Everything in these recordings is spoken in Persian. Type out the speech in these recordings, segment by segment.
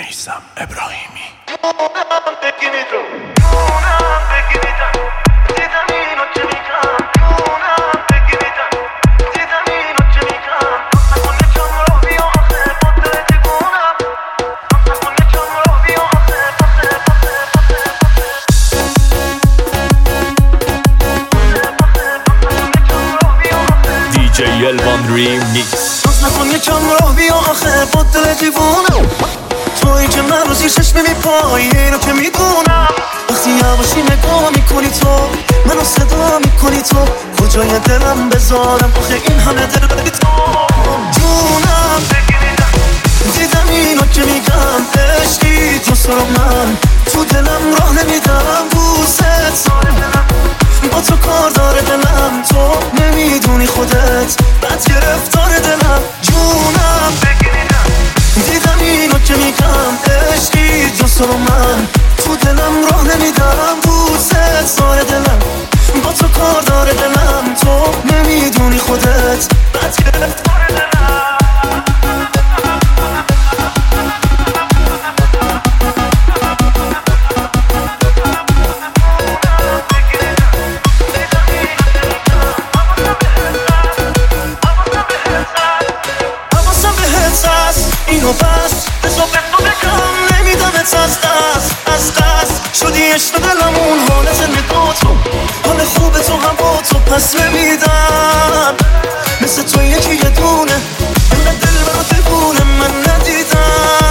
میثم ابراهیمی. DJ Elvan Remix. نکن یکم راه بیا آخه با دل دیوونم، تویی که من رو زیر چشم میپایی اینو که میدونم. وقتی یواشی نگاه میکنی تو منو صدا میکنی تو کجای دلم بذارم آخه این همه دل بدی تو جونم. دیدم اینو که میگم عشقی تو سر من تو دلم راه نمیدم دوست با تو کار داره دلم، تو نمیدونی خودت بد گرفتار دلم جونم. دیدم اینو که میگم عشقی جز من تو دلم راه نمیدم دوست داره دلم با تو کار داره دلم، تو نمیدونی خودت بد گرفتار دلم. اینو بس بزا به تو بگم نمیدم از قصد شدی عشق دلمون حال زندگا تو حال خوب تو هم با تو پس نمیدم مثل تو یکی یه دونه اینقدر دل برا دیوونه من ندیدم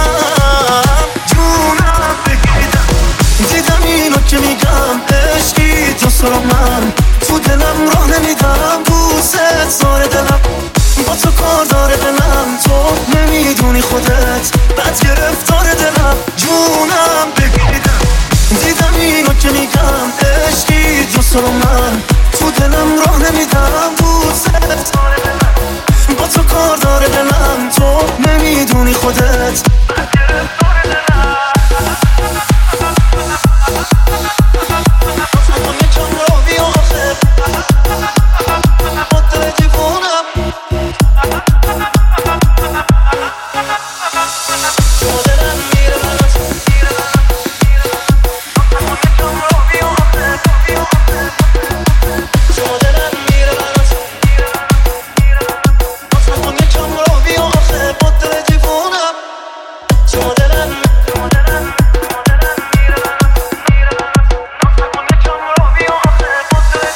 جونم بگیدم. دیدم اینو که میگم عشقی تو سر من تو دلم راه نمیدم دوست داره دلم با تو کار داره دلم، تو نمیدونی خودت بد گرفتار دلم جونم بگیدم. دیدم اینو که میگم عشقی جز من تو دلم راه نمیدم دوست داره دلم با تو کار داره دلم، تو نمیدونی خودت بد گرفتار دلم.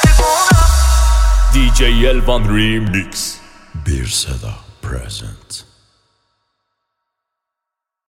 DJ Elvan Remix. Bir Seda present.